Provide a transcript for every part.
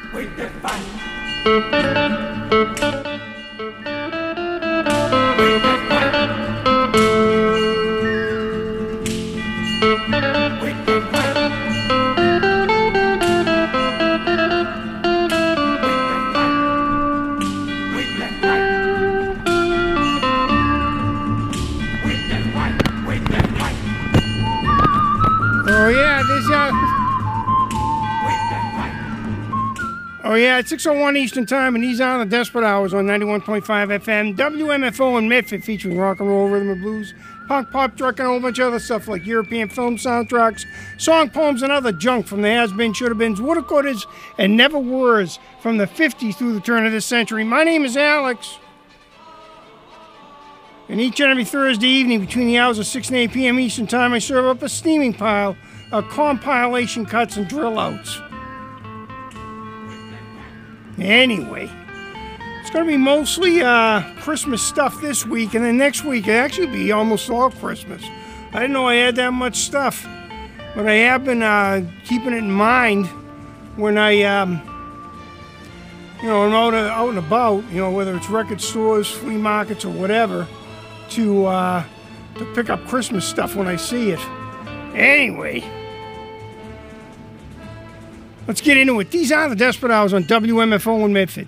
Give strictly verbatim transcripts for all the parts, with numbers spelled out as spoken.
with the fight. Oh, yeah, it's six oh one Eastern Time, and these are the Desperate Hours on ninety-one point five F M. W M F O in Medford, featuring rock and roll, rhythm and blues, punk, pop, truck, and a whole bunch of other stuff like European film soundtracks, song poems, and other junk from the has-been, should-have-beens, woulda-couldas, and never-weres from the fifties through the turn of this century. My name is Alex. And each and every Thursday evening between the hours of six and eight p.m. Eastern Time, I serve up a steaming pile of compilation cuts and drill-outs. Anyway, it's going to be mostly uh, Christmas stuff this week, and then next week it'll actually be almost all Christmas. I didn't know I had that much stuff, but I have been uh, keeping it in mind when I, um, you know, I'm out, out and about, you know, whether it's record stores, flea markets, or whatever, to, uh, to pick up Christmas stuff when I see it. Anyway, let's get into it. These are the Desperate Hours on W M F O in Medford.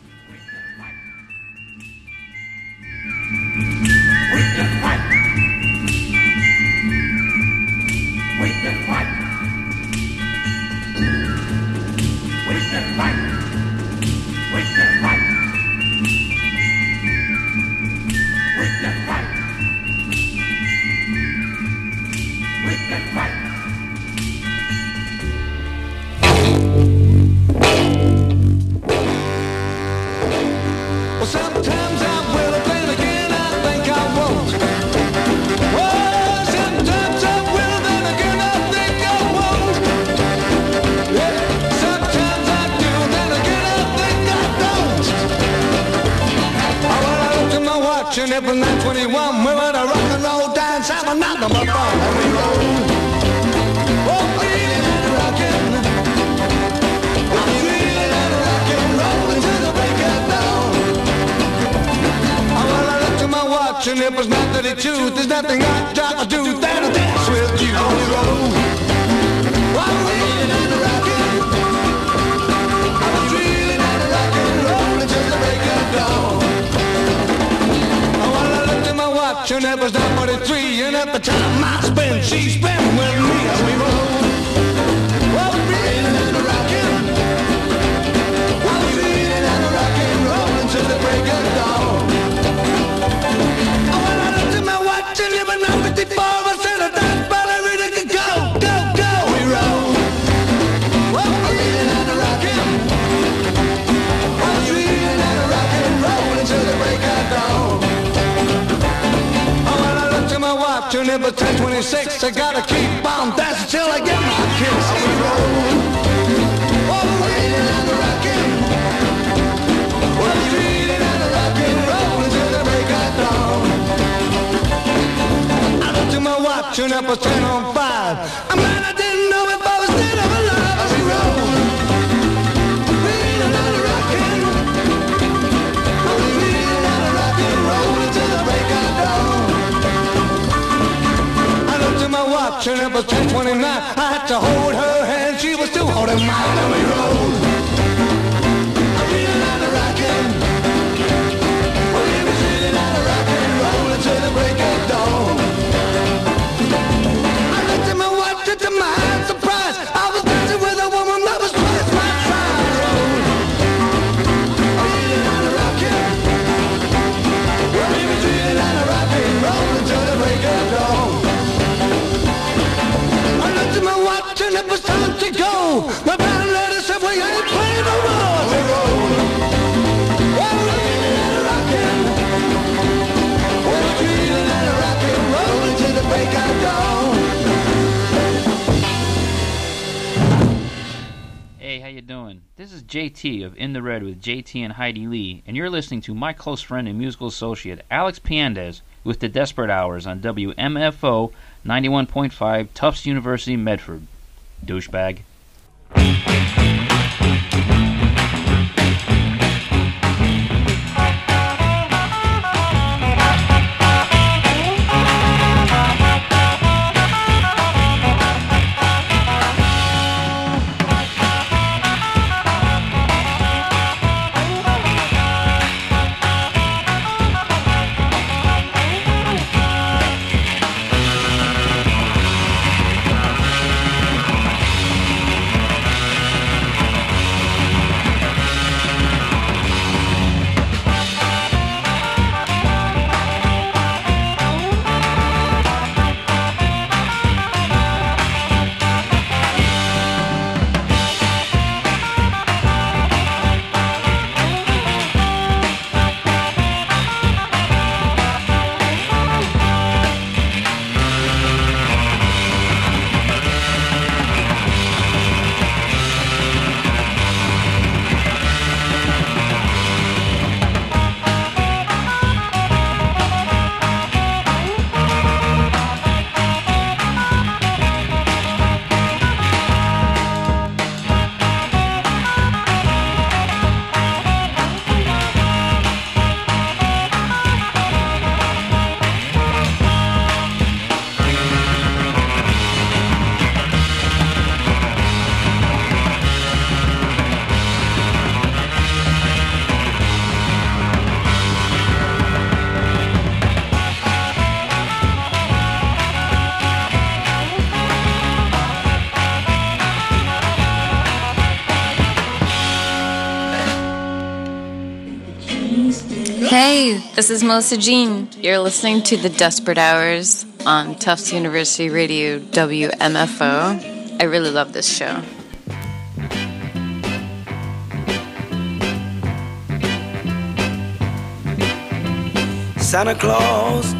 From nine twenty-one, we're at a rock and roll dance, have a knock on my phone, and we roll. Oh, feeling and rocking. I'm feeling and rocking, rolling to the break of dawn. Oh, well, I looked at my watch and it was nine thirty-two. There's nothing I'd rather do than to dance with you. Oh, we roll. I'm feeling and rocking. I'm feeling and rocking, rolling to the break of dawn. And it was nine forty-three, and at the time I spent, she spent with me as we roll. Oh, feeling and rocking. I'm feeling and rocking, rolling to the break of dawn. Oh, when I looked at my watch and it was nine fifty-four, I said a dance ballerina could go, go, go, we roll. Oh, feeling and rocking. I'm feeling and rocking, rolling to the break of dawn. And it was ten twenty-six, I gotta keep on dancing till I get my kicks. We roll, oh, feeling and rocking. We're feeling and rocking, rolling till the break of dawn. I looked at my watch and it was ten on five. I mean, I didn't know if I was dead or alive. As we roll, feeling and rocking. I'm feeling and rocking, rolling till the break of dawn. My watch and it was ten twenty-nine. I had to hold her hand, she was still holding mine, and we rolled. I'm feeling and rocking. We were feeling and rocking, rolling to the break of dawn. I looked at my watch and to my surprise, I was dancing with a woman that was twice my size. I'm feeling and rocking. We were feeling and rocking, rolling to the break of dawn. My watch and it was time to go. My band lady said we ain't playing no more. We roll. We're feeling and rocking. We're feeling and rocking, rolling to the break of dawn. Hey, how you doing? This is J T of In the Red with J T and Heidi Lee, and you're listening to my close friend and musical associate Alex Piandez with the Desperate Hours on W M F O ninety-one point five, Tufts University, Medford. Douchebag. Hey, this is Melissa Jean. You're listening to The Desperate Hours on Tufts University Radio W M F O. I really love this show. Santa Claus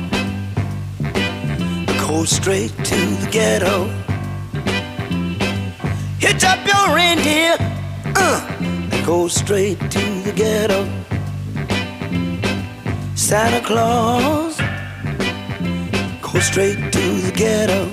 goes straight to the ghetto. Hitch up your reindeer, uh, and go straight to the ghetto. Santa Claus goes straight to the ghetto.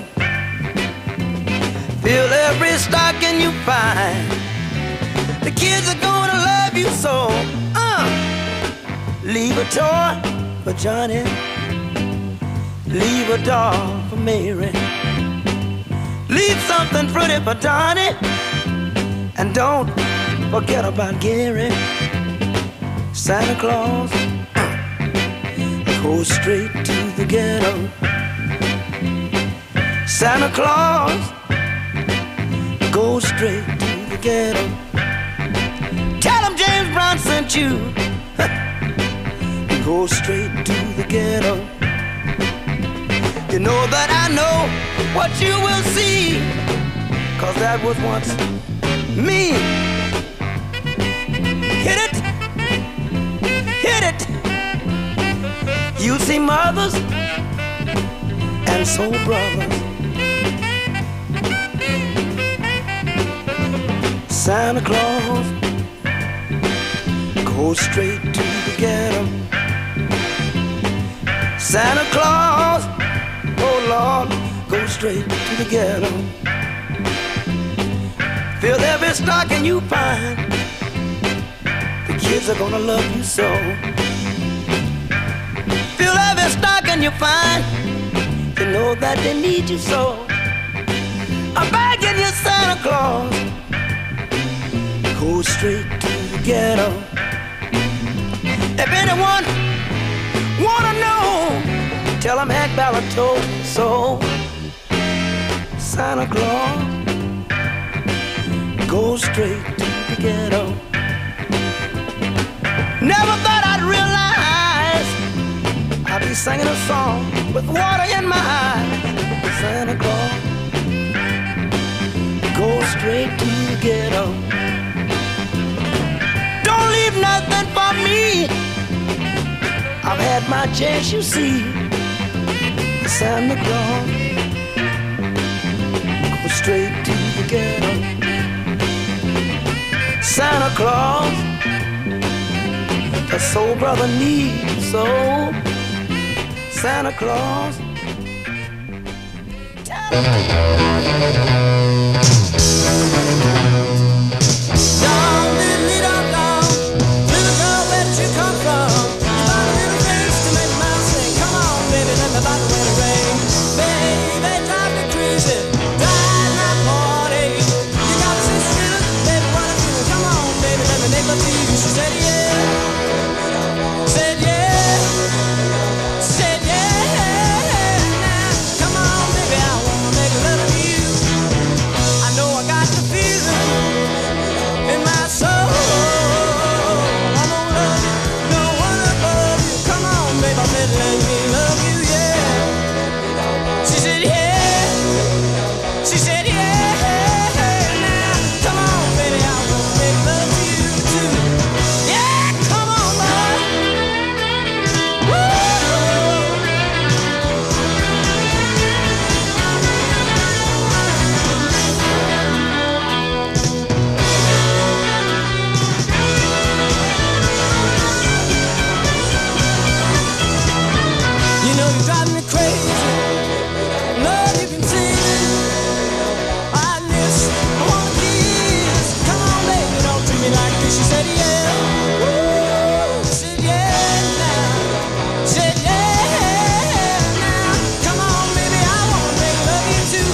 Fill every stocking you find. The kids are gonna love you so. Uh, leave a toy for Johnny, leave a doll for Mary, leave something pretty for Donnie, and don't forget about Gary. Santa Claus uh, goes straight to the ghetto. Santa Claus goes straight to the ghetto. Tell him James Brown sent you. Go straight to the ghetto. You know that I know what you will see, 'cause that was once me. Hit it, hit it. You'll see mothers and soul brothers. Santa Claus goes straight to the ghetto. Santa Claus, oh Lord, go straight to the ghetto. Fill every stocking you find. The kids are gonna love you so. Fill every stocking you find. You know that they need you so. I'm begging you, Santa Claus, go straight to the ghetto. If anyone wanna know, tell him Hank Ballard told so. Santa Claus goes straight to the ghetto. Never thought I'd realize I'd be singing a song with water in my eyes. Santa Claus goes straight to the ghetto. Don't leave nothing for me. I've had my chance, you see. Santa Claus goes straight to the ghetto. Santa Claus, the soul brother needs so. Santa Claus, tell him. Down, diddly down, down, little girl, where'd you come from? You got a little face to make my sing. Come on, baby, let me bottle with the rain. Baby, drive me crazy, drive my party. You got a sister, baby, what I'm doing. Come on, baby, let me make love to you. She said yeah, said yeah, said yeah. Now, come on, baby, I wanna make love to you. I know I got the feeling in my soul. I'm gonna love you, no one above you. Come on, baby, let me love you, yeah. She said yeah, she said yeah. Now, come on, baby, I wanna make love to you too. Yeah, come on, love. Woo! You know you drive me crazy. Love, you can see I miss, I wanna kiss. Come on, baby, don't treat me like this. She said yeah. Woo! Said yeah now. Said yeah now. Come on, baby, I wanna make love you too.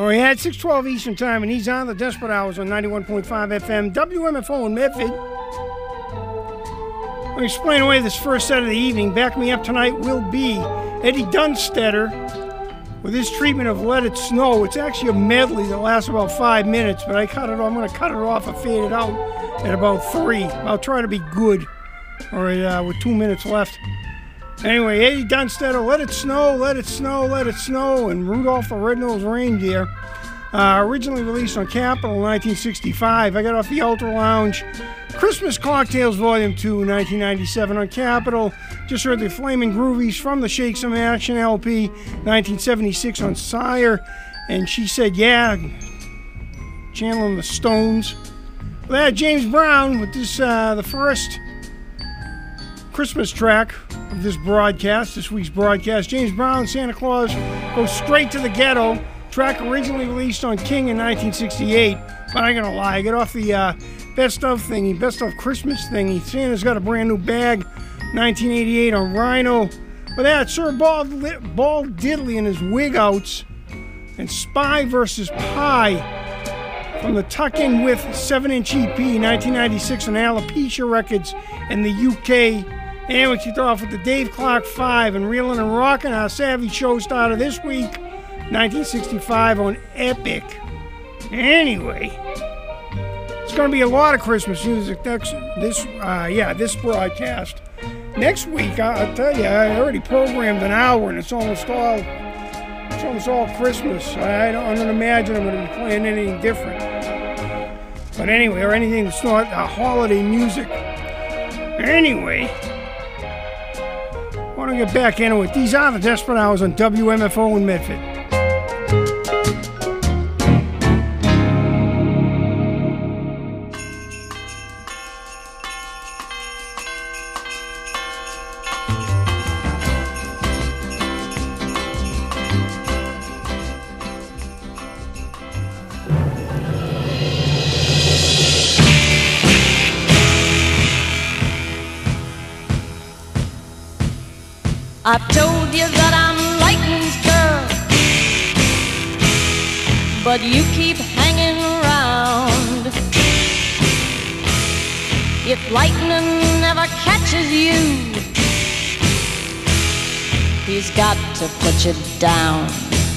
Oh, yeah, it's six twelve Eastern Time, and he's on the Desperate Hours on ninety-one point five F M, W M F O in Medford. I'll explain away this first set of the evening. Back me up tonight will be Eddie Dunstetter with his treatment of Let It Snow. It's actually a medley that lasts about five minutes, but I cut it off. I'm going to cut it off and fade it out at about three. I'll try to be good, all right, uh, with two minutes left. Anyway, Eddie Dunstetter, Let It Snow, Let It Snow, Let It Snow, and Rudolph the Red-Nosed Reindeer. Uh, originally released on Capitol in nineteen sixty-five. I got off the Ultra Lounge. Christmas Cocktails Volume two, nineteen ninety-seven on Capitol. Just heard the Flamin' Groovies from the Shake Some Action L P, nineteen seventy-six on Sire. And she said, yeah, channeling the Stones. Well, that James Brown with this, uh, the first Christmas track of this broadcast, this week's broadcast. James Brown, Santa Claus Goes Straight to the Ghetto. Track originally released on King in nineteen sixty-eight, but I ain't gonna lie, I got off the uh, best of thingy, best of Christmas thingy. Santa's Got a Brand New Bag, nineteen eighty-eight on Rhino. With that, Sir Bald, Bald Diddley and his Wig Outs, and Spy versus Pie from the Tuck In With seven inch E P, nineteen ninety-six on Alopecia Records in the U K. And we kicked off with the Dave Clark five and Reelin' and Rockin', our Savvy show starter this week, nineteen sixty-five on Epic. Anyway, it's going to be a lot of Christmas music next, this, uh, yeah, this broadcast. Next week, I, I'll tell you, I already programmed an hour, and it's almost all, it's almost all Christmas. I don't, I don't imagine I'm going to be playing anything different. But anyway, or anything that's not uh, holiday music. Anyway, I want to get back into it. These are the Desperate Hours on W M F O in Medford. I've told you that I'm lightning's girl, but you keep hanging around. If lightning never catches you, he's got to put you down.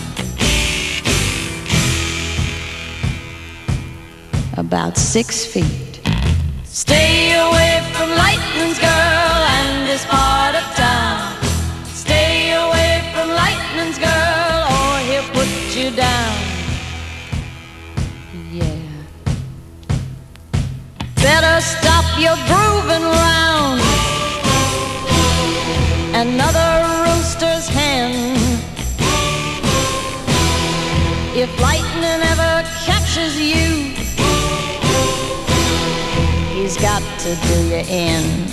About six feet. Stay away from lightning's girl and this part of town. Stay away from lightning's girl or he'll put you down. Yeah. Better stop your grooving round. Another rooster's hen. If lightning ever catches you, he's got to do you in.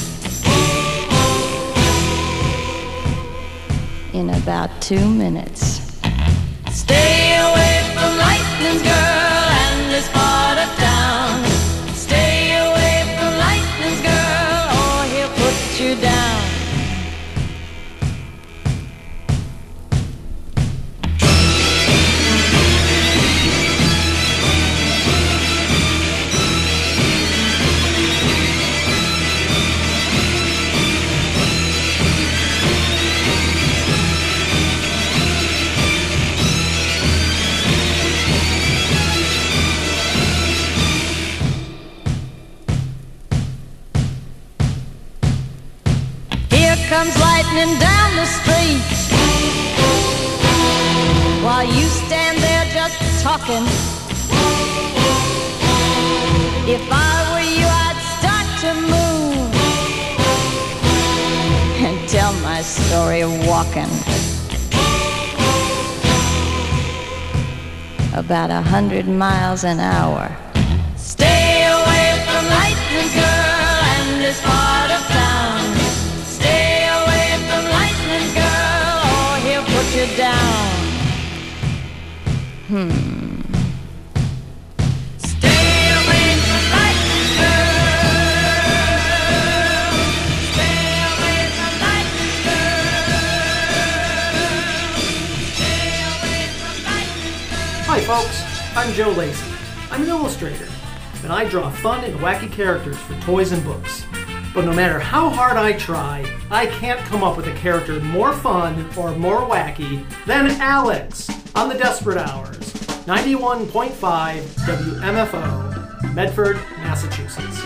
In about two minutes. Stay away from lightning's girl and this part of town. Stay away from lightning's girl or he'll put you down. Comes lightning down the street while you stand there just talking. If I were you, I'd start to move and tell my story walking. About a hundred miles an hour. Stay away from lightning's girl and this part of town. You down. Hmm. Stay away from lightning girl. Stay away from lightning girl. Stay away from lightning girl. Hi, folks, I'm Joe Lacey. I'm an illustrator, and I draw fun and wacky characters for toys and books. But no matter how hard I try, I can't come up with a character more fun or more wacky than Alex on the Desperate Hours, ninety-one point five W M F O, Medford, Massachusetts.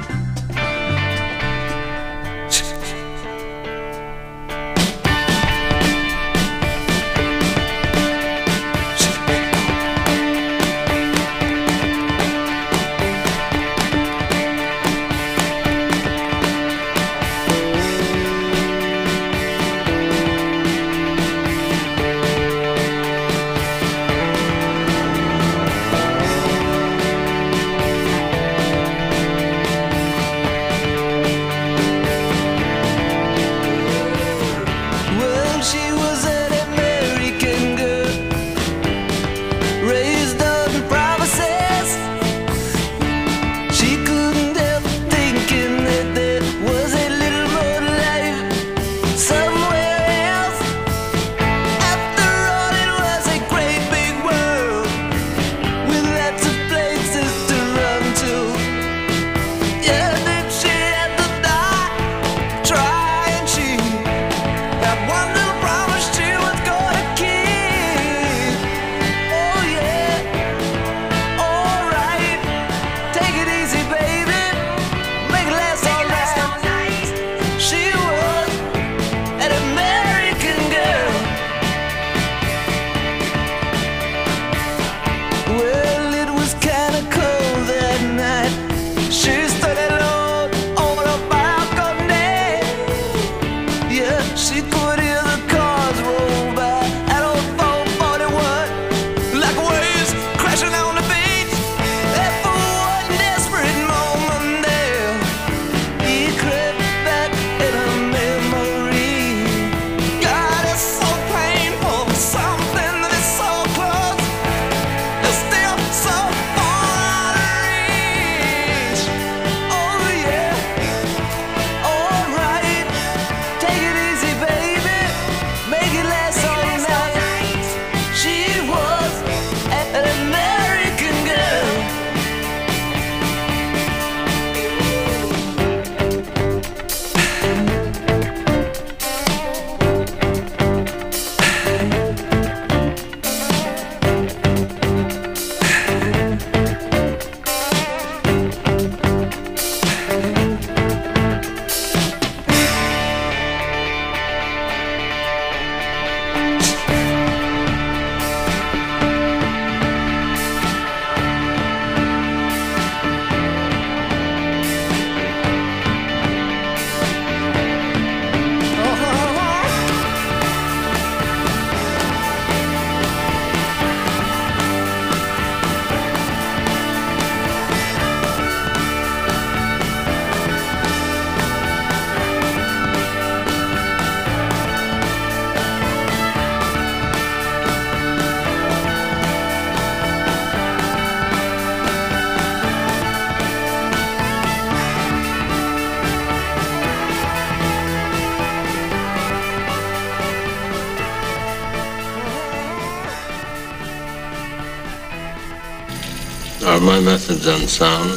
Are my methods unsound?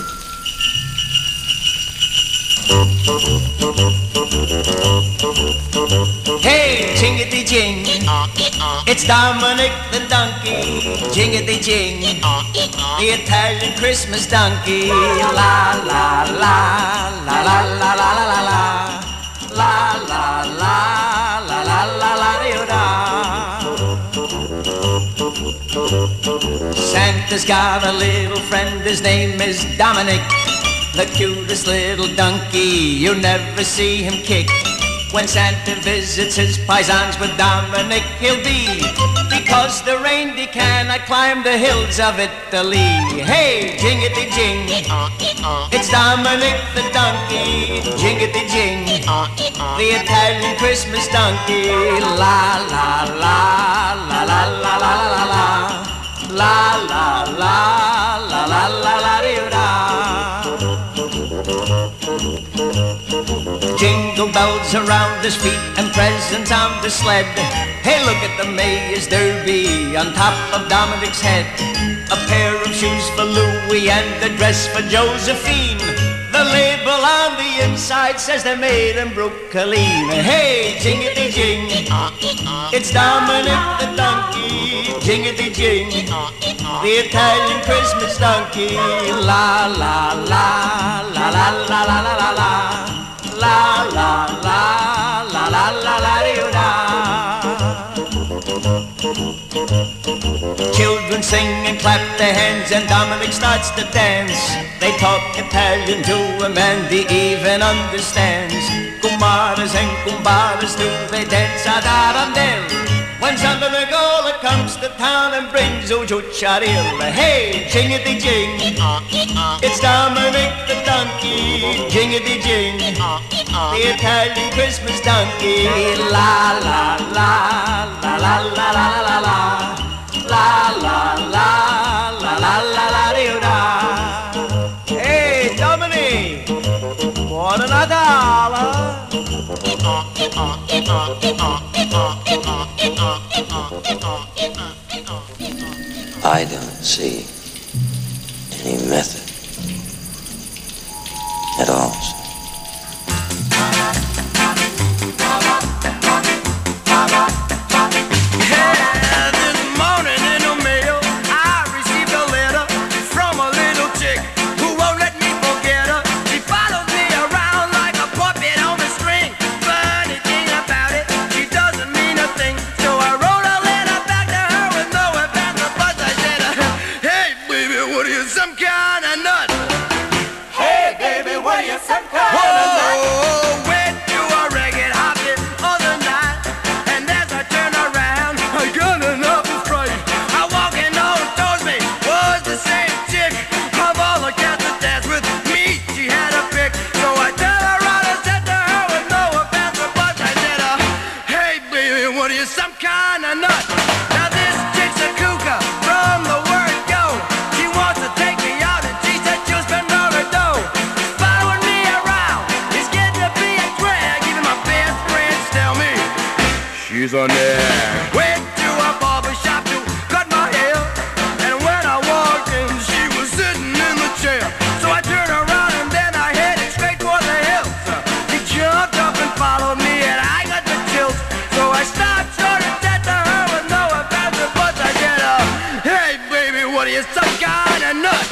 Hey, jingity jing, it's Dominic the donkey. Jingity jing, the Italian Christmas donkey. La la la, la la la la la la la, la la la la la la la da. Santa's got a little friend, his name is Dominic, the cutest little donkey. You never see him kick. When Santa visits his paisans with Dominic, he'll be, because the reindeer cannot climb the hills of Italy. Hey, jingity jing, it's Dominic the donkey. Jingity jing, the Italian Christmas donkey. La la la la la la la la la, la la la la la la la la. Jingle bells around his feet and presents on the sled. Hey, look at the Mayor's Derby on top of Dominic's head. A pair of shoes for Louie and a dress for Josephine. The label on the inside says they're made in Brooklyn. Hey, jingity jing, it's Dominic the donkey. Jingity jing, the Italian Christmas donkey. La la la la la la la la la la. La la la la la la la da. Children sing and clap their hands and Dominic starts to dance. They talk Italian to him and he even understands. Kumaras and kumbaras do they dance ad Arundel. When Santa Nicola comes to town and brings Ujucharilla. Hey, jingity jing, it's Dominic the donkey. Jingity jing, the Italian Christmas donkey. La la la la la la la la la. La la la la la la la da. Hey, Dominic, buona Natale. I don't see any method at all. On there. Went to a barber shop to cut my hair, and when I walked in, she was sitting in the chair. So I turned around and then I headed straight for the hills. She jumped up and followed me, and I got the chills. So I stopped short and said to her with no offense, but I said, uh, "Hey, baby, what are you, some kind of nut?"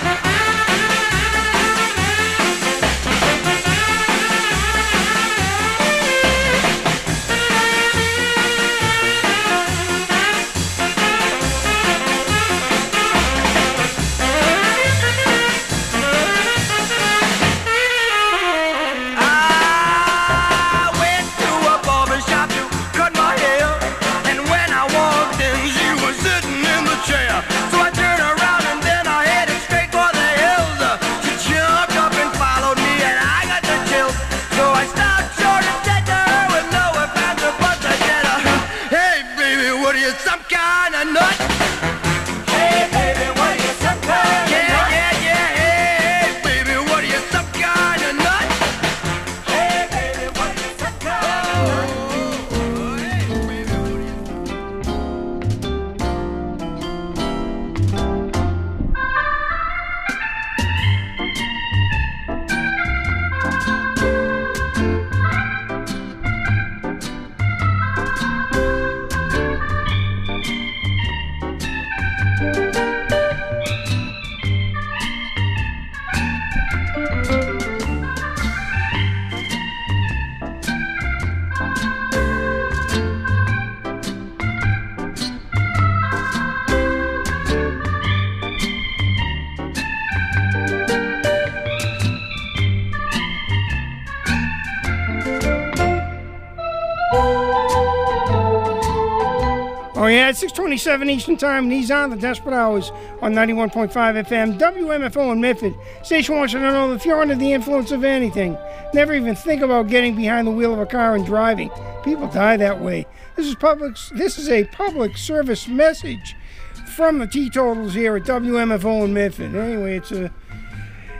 Oh, yeah, it's six twenty-seven Eastern Time, and he's on the Desperate Hours on ninety-one point five F M, W M F O in Medford. Station wants you to know that if you're under the influence of anything, never even think about getting behind the wheel of a car and driving. People die that way. This is public. This is a public service message from the Teetotals here at W M F O in Medford. Anyway, it's a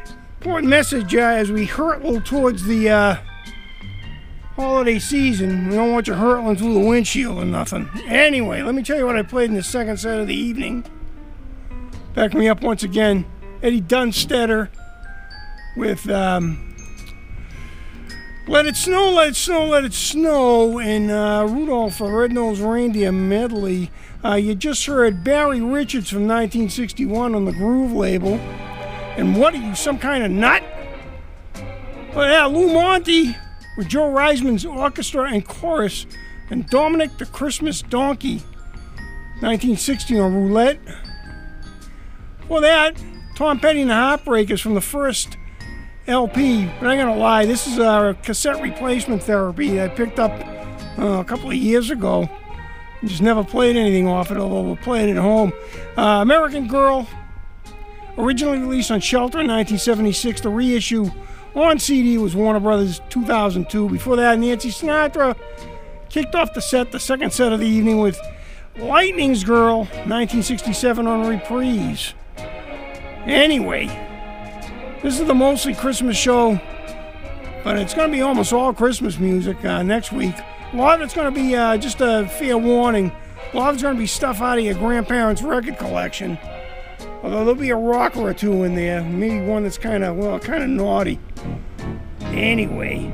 important message uh, as we hurtle towards the uh, holiday season. We don't want you hurtling through the windshield or nothing. Anyway, let me tell you what I played in the second set of the evening. Back me up once again. Eddie Dunstetter with um, Let It Snow, Let It Snow, Let It Snow, and uh, Rudolph the Red-Nosed Reindeer medley. Uh, you just heard Barry Richards from nineteen sixty-one on the Groove label. And what are you, some kind of nut? Well, yeah, Lou Monte with Joe Reisman's orchestra and chorus, and Dominic the Christmas Donkey, nineteen sixty on Roulette. For that, Tom Petty and the Heartbreakers from the first L P. But I'm gonna lie, this is a cassette replacement therapy I picked up uh, a couple of years ago. Just never played anything off it, although we'll play it at home. Uh, American Girl, originally released on Shelter in nineteen seventy-six. The reissue on C D was Warner Brothers two thousand two. Before that, Nancy Sinatra kicked off the set, the second set of the evening, with Lightning's Girl, nineteen sixty-seven on Reprise. Anyway, this is the Mostly Christmas show, but it's going to be almost all Christmas music uh, next week. A lot of it's going to be uh, just a fair warning. A lot of it's going to be stuff out of your grandparents' record collection. Although there'll be a rocker or two in there. Maybe one that's kind of, well, kind of naughty. Anyway.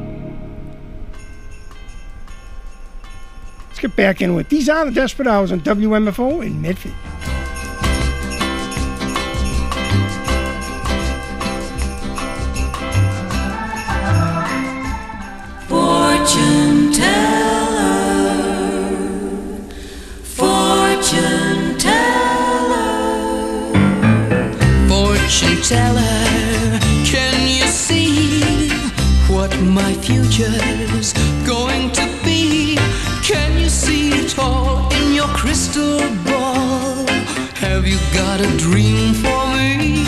Let's get back into it. These are the Desperate Hours on W M F O in Medford. Fortune teller, fortune teller, fortune teller, can you see what my future's going to be? Can you see it all in your crystal ball? Have you got a dream for me?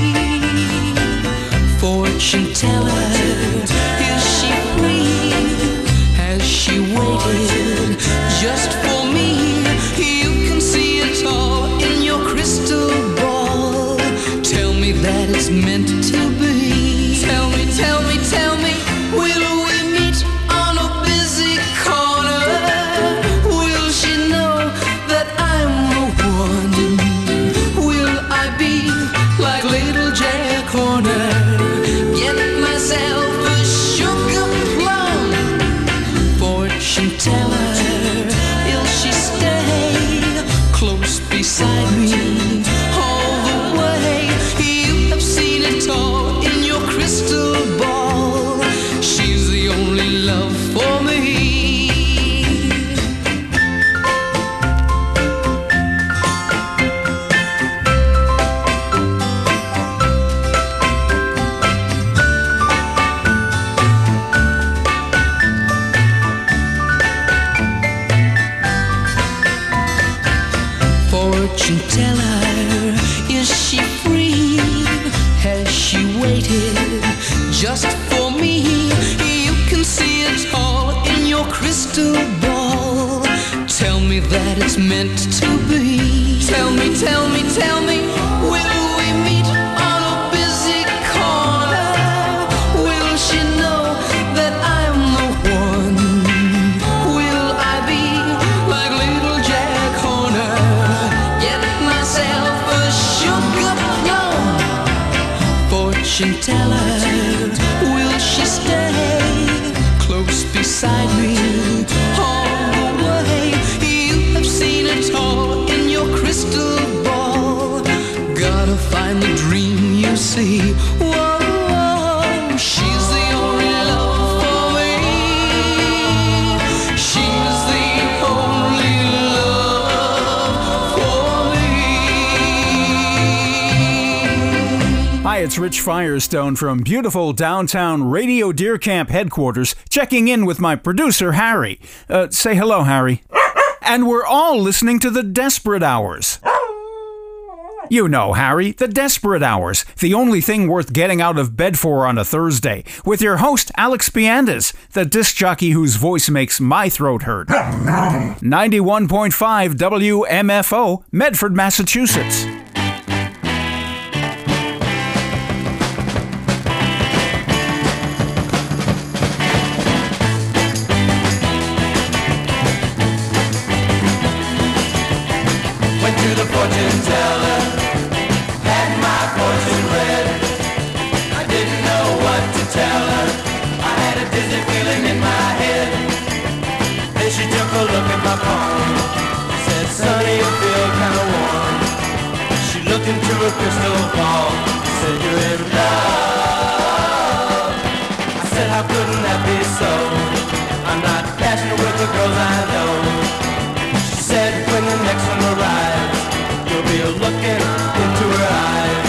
Fortune teller, is she free? Has she waited just for me? You can see it all in your crystal ball. Tell me that it's meant to be. Tell me, tell me, tell me, will we meet on a busy corner? Will she know that I'm the one? Will I be like little Jack Horner? Get myself a sugar plum. Fortune teller, will she stay close beside me all the way? You have seen it all in your crystal ball. She's the only love for me. Fortune teller, is she free? Has she waited just for me? You can see it all in your crystal ball. Tell me that it's meant to be. Tell me, tell me, tell me, will we meet on a busy corner? Will she know that I'm the one? Will I be like little Jack Horner? Get myself a sugar plum. Fortune teller, will she stay close beside me all the way? You have seen it all in your crystal ball. Gotta find the dream you see. Whoa, whoa, she's the only love for me. She's the only love for me. Hi, it's Rich Firestone from beautiful downtown Radio Deer Camp headquarters, checking in with my producer, Harry. Uh, say hello, Harry. And we're all listening to the Desperate Hours. You know, Harry, the Desperate Hours, the only thing worth getting out of bed for on a Thursday, with your host, Alex Piandes, the disc jockey whose voice makes my throat hurt. ninety-one point five W M F O, Medford, Massachusetts. a crystal ball. You said you're in love. I said, how couldn't that be so? I'm not passionate with the girls I know. She said, when the next one arrives, you'll be looking into her eyes.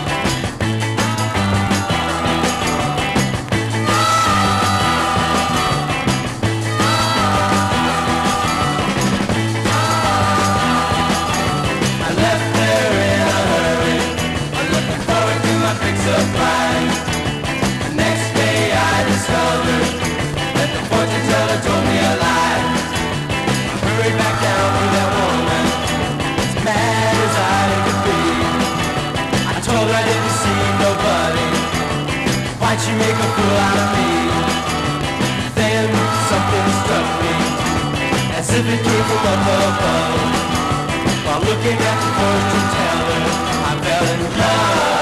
Surprise. The next day I discovered that the fortune teller told me a lie. I hurried back down to that woman, as mad as I could be. I told her I didn't see nobody. Why'd she make a fool out of me? Then something struck me, as if it came from up above. While looking at the fortune teller, I fell in love.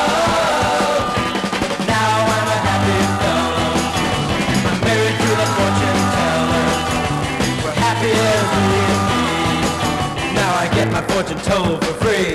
Get my fortune told for free.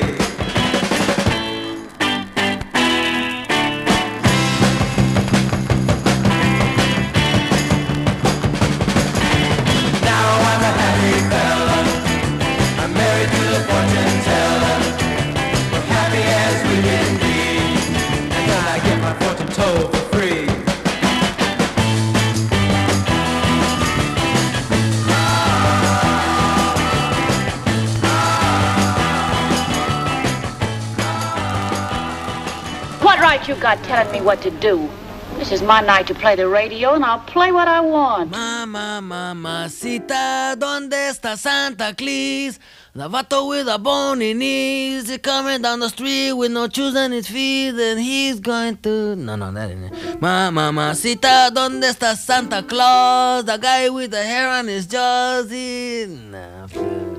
Now I'm a happy fella. I'm married to the fortune teller. We're happy as we can be. And now I get my fortune told for free. What right you got telling me what to do? This is my night to play the radio, and I'll play what I want. Mama, mamacita, ¿dónde está Santa Claus? The vato with the bony knees, he's coming down the street with no shoes on his feet, and he's going to... No, no, that ain't it. Mama, mamacita, ¿dónde está Santa Claus? The guy with the hair on his jaws, he... Nah,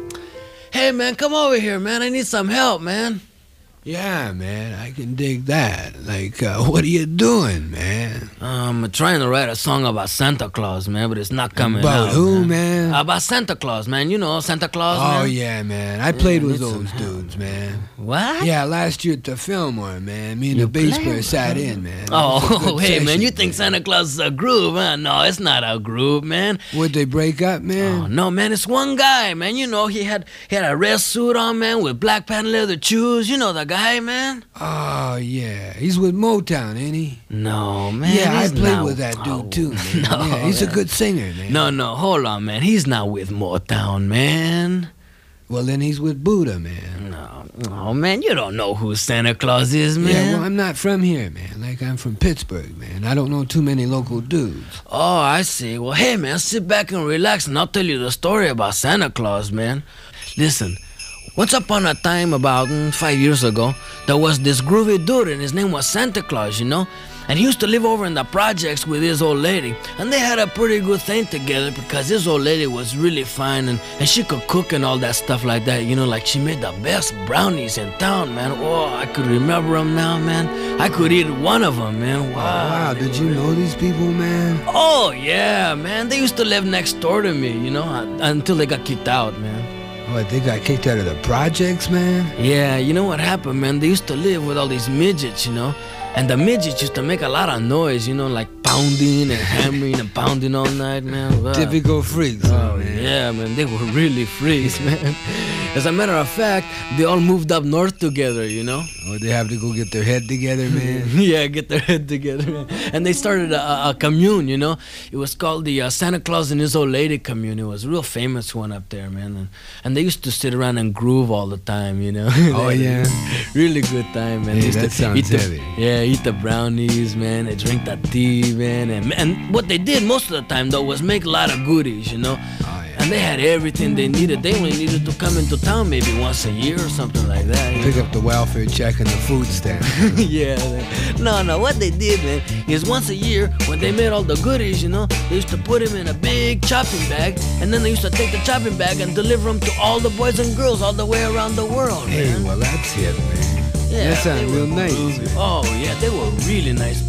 hey, man, come over here, man. I need some help, man. Yeah, man, I can dig that. Like, uh, what are you doing, man? I'm trying to write a song about Santa Claus, man, but it's not coming about out. About who, man? man? About Santa Claus, man. You know, Santa Claus, oh, man. Oh, yeah, man. I played yeah, with those dudes, man. What? Yeah, last year at the Fillmore, man. Me and you the bass player sat in, man. Oh, hey, session, man, you think man. Santa Claus is a group, huh? No, it's not a group, man. Would they break up, man? Oh, no, man, it's one guy, man. You know, he had he had a red suit on, man, with black patent leather shoes. You know the guy, man? Oh, yeah. He's with Motown, ain't he? No, man. Yeah, I played not... with that dude, oh, too, man. No, yeah, he's man. a good singer, man. No, no, hold on, man. He's not with Motown, man. Well, then he's with Buddha, man. No, oh, man, you don't know who Santa Claus is, man. Yeah, well, I'm not from here, man. Like, I'm from Pittsburgh, man. I don't know too many local dudes. Oh, I see. Well, hey, man, sit back and relax, and I'll tell you the story about Santa Claus, man. Listen. Once upon a time, about mm, five years ago, there was this groovy dude, and his name was Santa Claus, you know? And he used to live over in the projects with his old lady. And they had a pretty good thing together because his old lady was really fine, and, and she could cook and all that stuff like that, you know? Like, she made the best brownies in town, man. Oh, I could remember them now, man. I could eat one of them, man. Wow. Oh, wow. Did you know these people, man? Oh, yeah, man. They used to live next door to me, you know, until they got kicked out, man. What, they got kicked out of the projects, man? Yeah, you know what happened, man? They used to live with all these midgets, you know? And the midgets used to make a lot of noise, you know, like pounding and hammering and pounding all night, man. Wow. Typical freaks, oh, man. Yeah, man, they were really freaks, man. As a matter of fact, they all moved up north together, you know? Oh, they have to go get their head together, man? Yeah, get their head together, man. And they started a, a commune, you know? It was called the uh, Santa Claus and His Old Lady Commune. It was a real famous one up there, man. And, and they used to sit around and groove all the time, you know? Oh, yeah? Really good time, man. Hey, that sounds the, heavy. Yeah, eat the brownies, man. They drink the tea, man. And, and what they did most of the time, though, was make a lot of goodies, you know? Oh, yeah. And they had everything they needed. They only needed to come into town maybe once a year or something like that. Pick know? up the welfare check and the food stamp. Yeah. Man. No, no. What they did, man, is once a year when they made all the goodies, you know, they used to put them in a big chopping bag, and then they used to take the chopping bag and deliver them to all the boys and girls all the way around the world, Hey, man. well, that's it, man. Yeah, that sounds real nice. Oh, yeah, they were really nice people, man.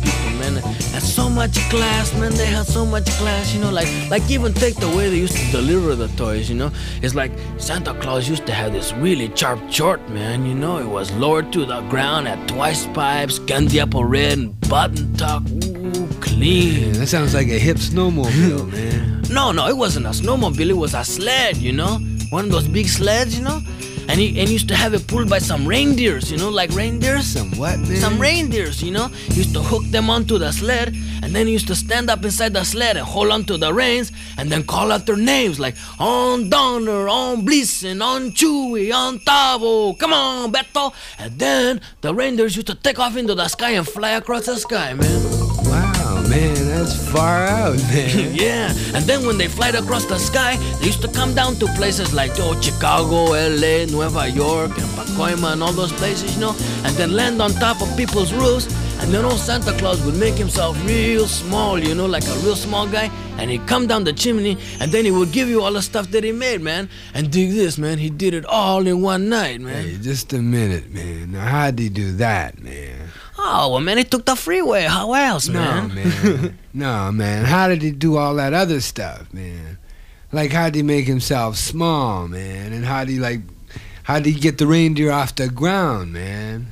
man. And so much class, man. They had so much class, you know, like like even take the way they used to deliver the toys, you know. It's like Santa Claus used to have this really sharp short, man, you know. It was lowered to the ground, had twice pipes, candy apple red, and button tuck. Ooh, clean. Man, that sounds like a hip snowmobile, man. No, no, it wasn't a snowmobile. It was a sled, you know. One of those big sleds, you know. And he, and he used to have it pulled by some reindeers, you know, like reindeers. Some what, man? Some reindeers, you know. He used to hook them onto the sled, and then he used to stand up inside the sled and hold onto the reins, and then call out their names, like, on Donner, on Blitzen, on Chewy, on Tavo, come on, Beto. And then the reindeers used to take off into the sky and fly across the sky, man. Wow, man, that's far out, man. Yeah, and then when they flied across the sky, they used to come down to places like oh, Chicago, L A, Nueva York, and Pacoima, and all those places, you know, and then land on top of people's roofs, and then old Santa Claus would make himself real small, you know, like a real small guy, and he'd come down the chimney, and then he would give you all the stuff that he made, man. And dig this, man, he did it all in one night, man. Hey, just a minute, man. Now, how'd he do that, man? Oh, well, man, he took the freeway. How else, man? No, man. No, man. How did he do all that other stuff, man? Like, how'd he make himself small, man? And how'd he, like, how'd he get the reindeer off the ground, man?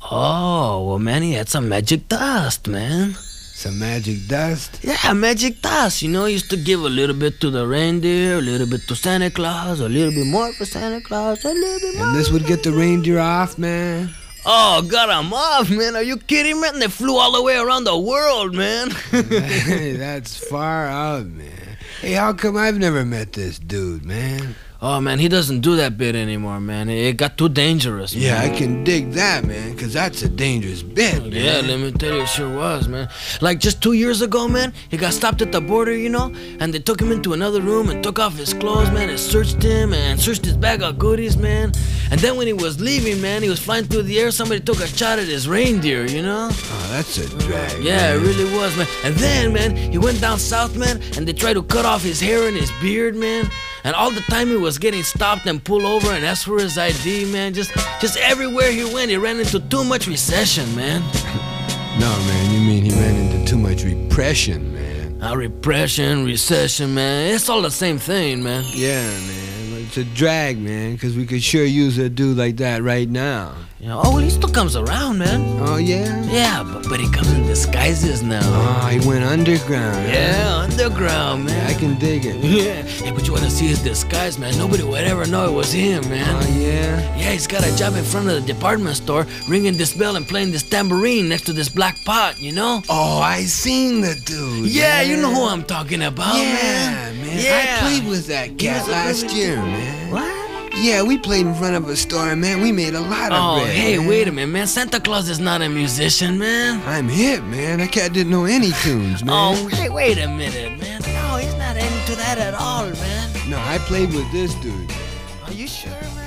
Oh, well, man, he had some magic dust, man. Some magic dust? Yeah, magic dust. You know, he used to give a little bit to the reindeer, a little bit to Santa Claus, a little bit more for Santa Claus, a little bit more. And this would get the reindeer off, man? Oh, got him off, man. Are you kidding, man? They flew all the way around the world, man. Hey, that's far out, man. Hey, how come I've never met this dude, man? Oh, man, he doesn't do that bit anymore, man. It got too dangerous, man. Yeah, I can dig that, man, because that's a dangerous bit, man. Yeah, let me tell you, it sure was, man. Like, just two years ago, man, he got stopped at the border, you know, and they took him into another room and took off his clothes, man, and searched him and searched his bag of goodies, man. And then when he was leaving, man, he was flying through the air, somebody took a shot at his reindeer, you know? Oh, that's a drag, Yeah, man. it really was, man. And then, man, he went down south, man, and they tried to cut off his hair and his beard, man. And all the time he was getting stopped and pulled over and asked for his I D, man. Just just everywhere he went, he ran into too much recession, man. No, man, you mean he ran into too much repression, man. Uh, repression, recession, man. It's all the same thing, man. Yeah, man. It's a drag, man, because we could sure use a dude like that right now. You know, oh, well, he still comes around, man. Oh, yeah? Yeah, but, but he comes in disguises now. Oh, he went underground. Yeah, underground, man. Yeah, I can dig it. Yeah, hey, but you want to see his disguise, man? Nobody would ever know it was him, man. Oh, yeah? Yeah, he's got a job in front of the department store, ringing this bell and playing this tambourine next to this black pot, you know? Oh, I seen the dude. Yeah, man. you know who I'm talking about, yeah, man. man. Yeah, I played with that cat last really... year, man. What? Yeah, we played in front of a store, man. We made a lot of Oh, bread, hey, man. wait a minute, man. Santa Claus is not a musician, man. I'm hip, man. That cat didn't know any tunes, man. Oh, hey, wait a minute, man. No, he's not into that at all, man. No, I played with this dude. Are you sure, man?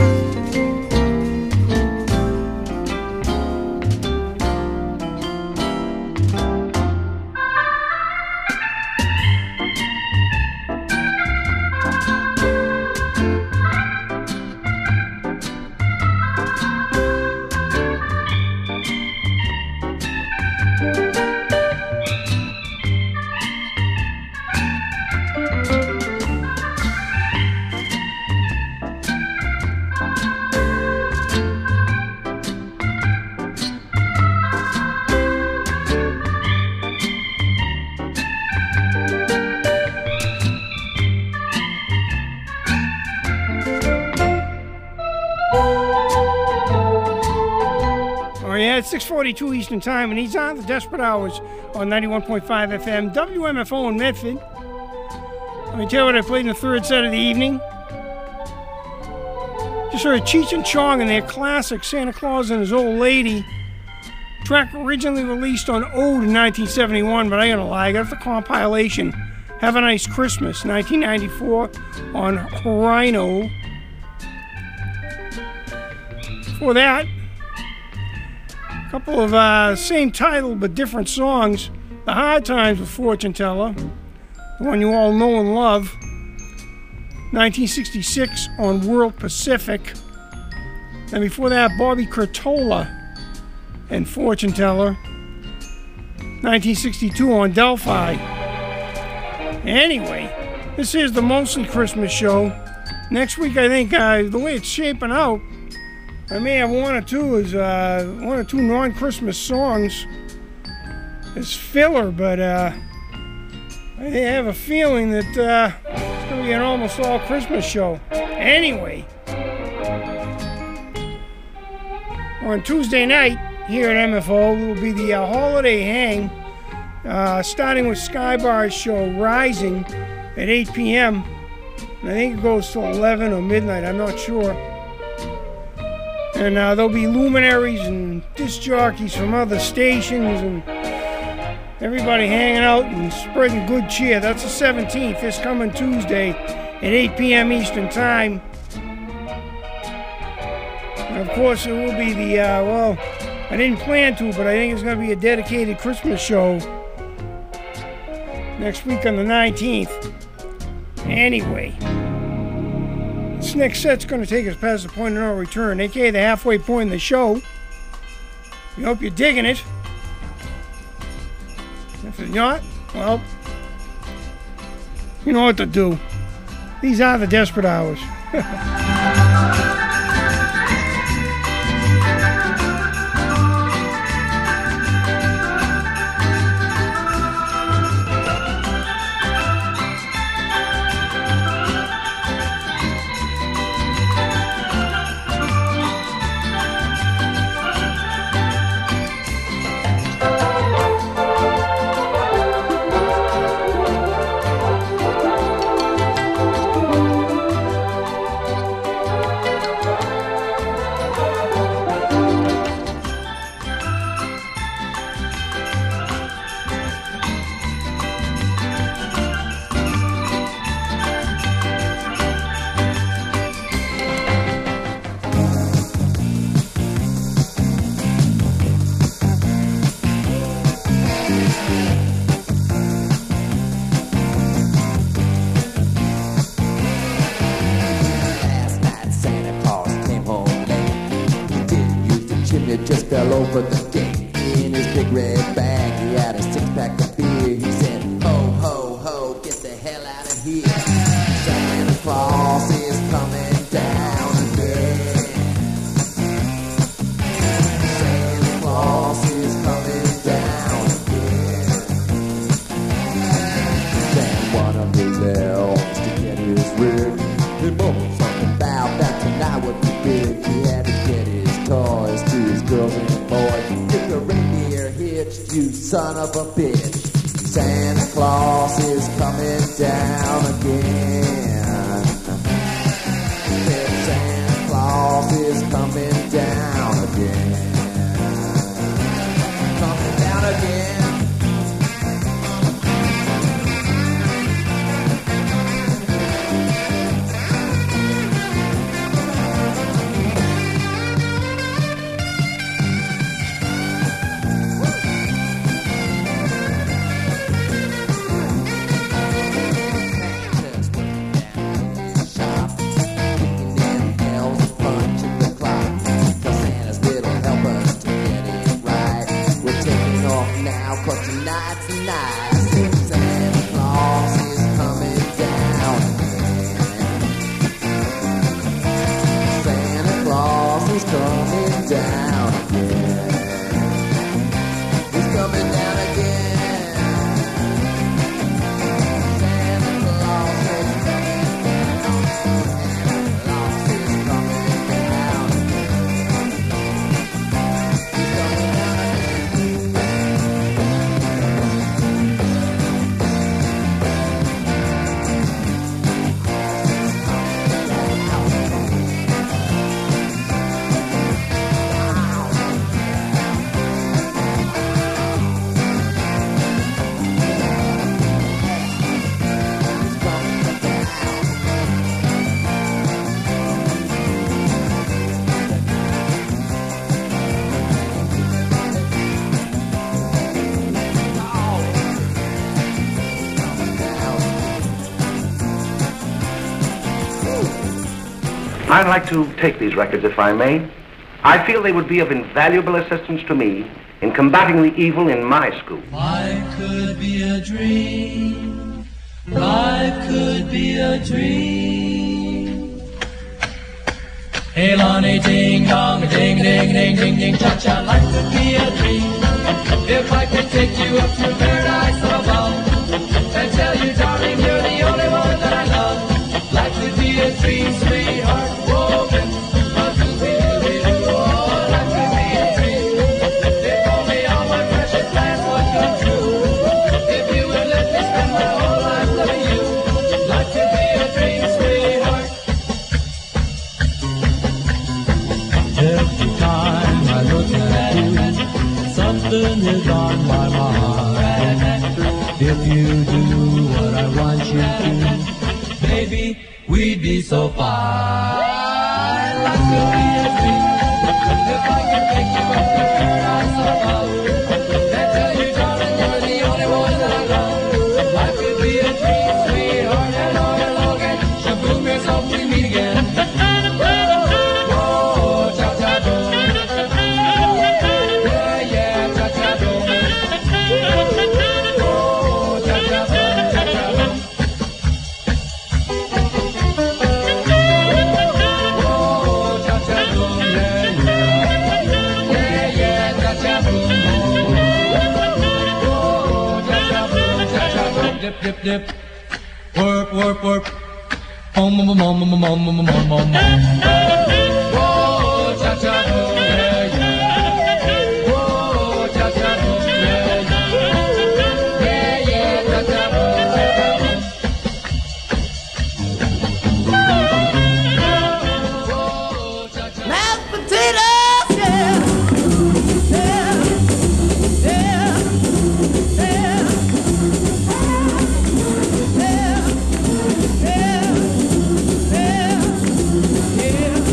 six forty-two Eastern Time, and he's on the Desperate Hours on ninety-one point five F M, W M F O in Medford. Let me tell you what I played in the third set of the evening. Just heard Cheech and Chong and their classic Santa Claus and His Old Lady. Track originally released on Ode in nineteen seventy-one, but I gotta lie, I got the compilation Have a Nice Christmas, nineteen ninety-four, on Rhino. For that, a couple of uh, same title but different songs. The Hard Times with Fortune Teller, the one you all know and love. nineteen sixty-six on World Pacific. And before that, Bobby Curtola and Fortune Teller. nineteen sixty-two on Delphi. Anyway, this is the Mostly Christmas show. Next week, I think, uh, the way it's shaping out, I may have one or two is uh, one or two non-Christmas songs as filler, but uh, I have a feeling that uh, it's going to be an almost all Christmas show. Anyway, on Tuesday night here at M F O, it will be the uh, Holiday Hang, uh, starting with Skybar's show Rising at eight p.m. And I think it goes till eleven or midnight, I'm not sure. And uh, there'll be luminaries and disc jockeys from other stations and everybody hanging out and spreading good cheer. That's the seventeenth, this coming Tuesday at eight p.m. Eastern Time. And of course, it will be the, uh, well, I didn't plan to, but I think it's going to be a dedicated Christmas show next week on the nineteenth. Anyway, this next set's going to take us past the point of no return, aka the halfway point in the show. We hope you're digging it. If you're not, well, you know what to do. These are the Desperate Hours. Just fell over the gate. In his big red bag, he had a six-pack of beer. He said, ho, ho, ho, get the hell out of here. Santa Claus is coming down again. Santa Claus is coming down again. Then one of his elves to get his rig. He mumbled something about that tonight would be big. He had to get his toys to his girls and boys. Get the reindeer hitched, you son of a bitch. Santa Claus is coming down again. Santa Claus is coming down again. Coming down again. But tonight's the night. Santa Claus is coming down again. Santa Claus is coming down again. He's coming down again. Santa Claus is coming down. Santa Claus is coming down again. He's coming down again. I'd like to take these records, if I may. I feel they would be of invaluable assistance to me in combating the evil in my school. Life could be a dream. Life could be a dream. Hey, Lonnie, ding dong, ding ding ding ding ding cha cha. Life could be a dream. If I could take you up to paradise above and tell you, darling, you're the only one that I love. Life could be a dream, sweetheart, woven. But to be a dream, oh, life could be a dream. If only all my precious plans would come true. If you would let me spend my whole life loving you. Life could be a dream, sweetheart. Every time I look at you, something is on my mind. If you do what I want you to, baby, we'd be so fine. Life could be a dream. If I could take you up to paradise above and tell you, darling, you're the only one that I love. Life could be a dream, sweetheart, and all again. Shaboom, yourself, we meet again. Oh, cha cha boom. Yeah, yeah, cha cha boom. Oh, cha cha boom, cha cha boom. Oh, cha cha boom, yeah, yeah. Yeah, yeah, cha cha boom. Oh, cha cha boom, cha cha boom. Dip, dip, dip. Work, work, work. Om, om, om, om, om, om, om, om, om. Oh, cha cha boom, yeah, yeah. Oh, cha cha boom, yeah, yeah. Yeah, yeah, cha cha boom, cha cha boom. Oh, cha cha. Mashed potatoes, yeah, yeah, yeah, yeah, yeah, yeah, yeah.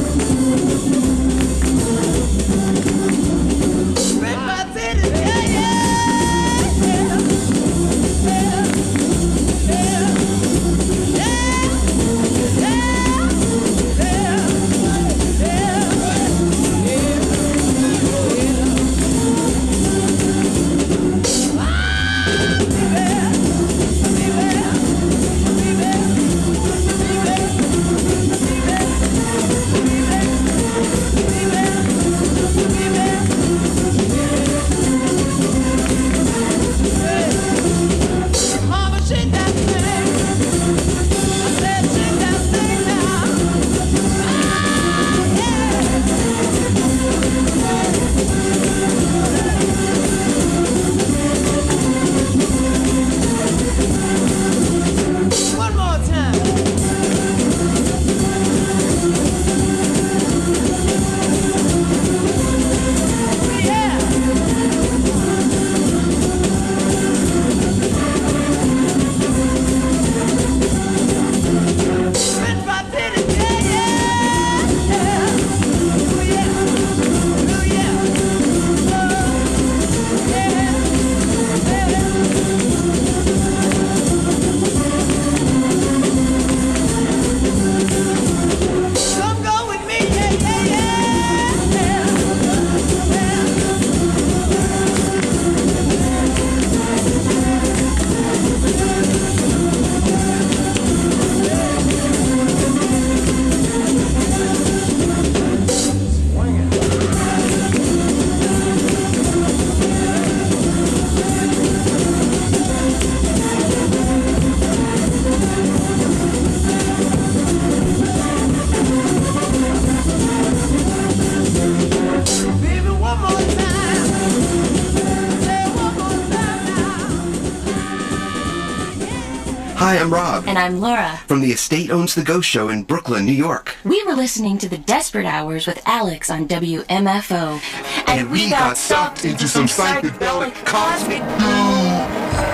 Hi, I'm Rob. And I'm Laura. From the Estate Owns the Ghost Show in Brooklyn, New York. We were listening to the Desperate Hours with Alex on W M F O. And, and we, we got sucked into some psychedelic cosmic goo.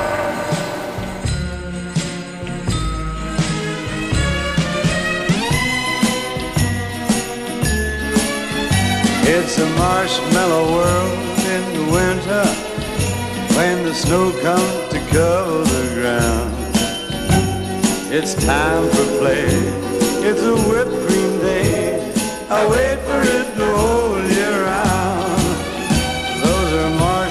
It's a marshmallow world in the winter when the snow comes to cover the ground. It's time for play. It's a whipped cream day. I wait for it the whole year round. Those are marshmallows.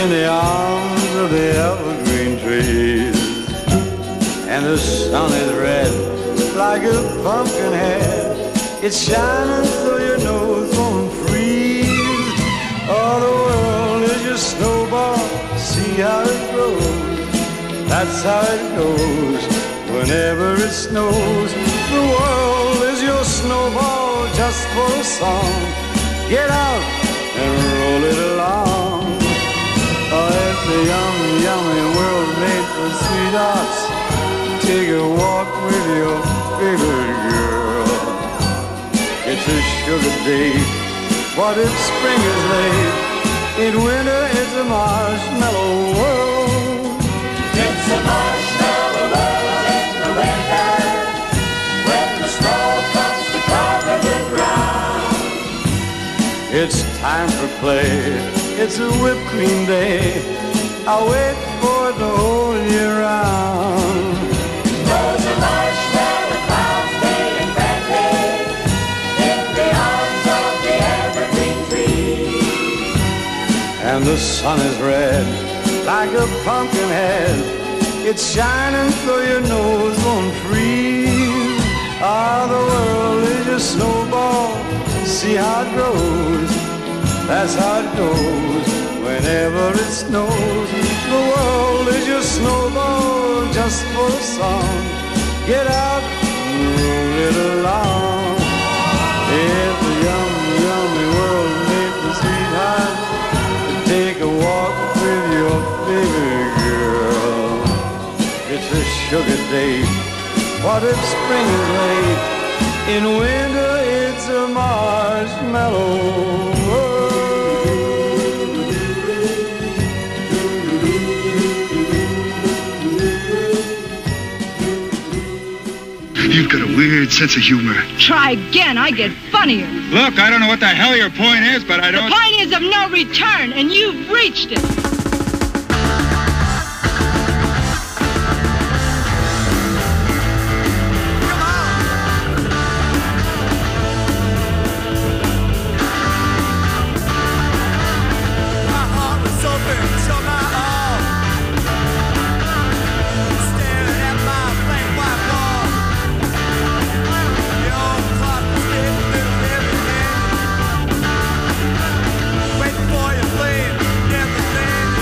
in the arms of the evergreen trees. And the sun is red like a pumpkin head. It's shining so your nose won't freeze. Oh, the world is your snowball, see how it grows. That's how it goes whenever it snows. The world is your snowball just for a song. Get out and roll it along. Oh, it's a yummy, yummy world made for sweethearts. Take a walk with your favorite girl. It's a sugar day. What if spring is late? In winter it's a marshmallow world. It's a marshmallow world in the winter, when the snow comes to cover the ground. It's time for play. It's a whipped cream day. I'll wait for it the whole year round. Those are marshmallow clouds made friendly in the arms of the evergreen trees. And the sun is red like a pumpkin head. It's shining so your nose won't freeze. Ah, the world is your snowball, see how it grows. That's how it goes whenever it snows. The world is your snowball just for a song. Get out and roll it along. It's a yummy, yummy world made for sweethearts. Take a walk with your favorite girl. It's a sugar day. What if spring is late? In winter it's a marshmallow world. You've got a weird sense of humor. Try again, I get funnier. Look, I don't know what the hell your point is, but I don't... The point is of no return, and you've reached it. Wait for your plane, never think.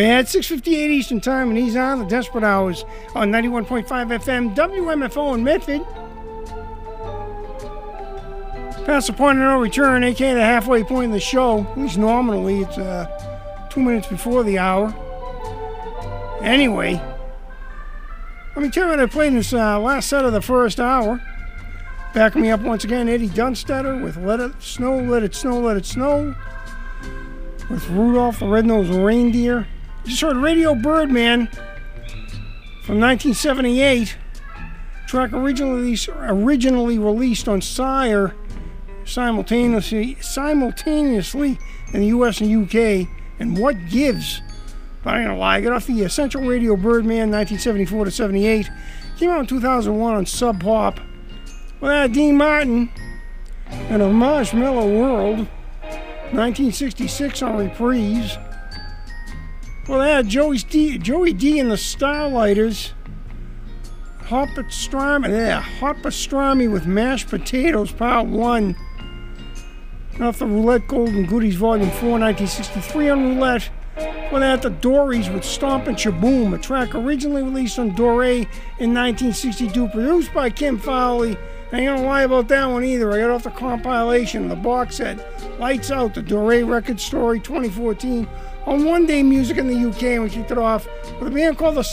had six fifty-eight Eastern Time, and these are the Desperate Hours on ninety-one point five F M, W M F O in Medford. Past the point of no return, a k a the halfway point in the show. At least nominally, it's uh, two minutes before the hour. Anyway, let me tell you what I played in this uh, last set of the first hour. Backing me up once again, Eddie Dunstetter with Let It Snow, Let It Snow, Let It Snow. With Rudolph the Red-Nosed Reindeer. You just heard Radio Birdman from nineteen seventy-eight. Track originally, originally released on Sire simultaneously, simultaneously in the U S and U K. And What Gives? But I ain't gonna lie, I got off the Essential Radio Birdman nineteen seventy-four to seventy-eight. Came out in two thousand one on Sub Pop. Well, that Dean Martin and A Marshmallow World, nineteen sixty-six on Reprise. Well, they had Joey D, Joey D and the Starlighters. Hot pastrami, yeah, hot pastrami with mashed potatoes, part one. Off the Roulette Golden Goodies, volume four, nineteen sixty-three on Roulette. Well, they had the Dories with Stompin' Shaboom, a track originally released on Doré in nineteen sixty-two, produced by Kim Fowley. I ain't gonna lie about that one either. I got off the compilation, the box set, Lights Out, the Doré Record Story twenty fourteen, on One Day Music in the U K, and we kicked it off with a band called the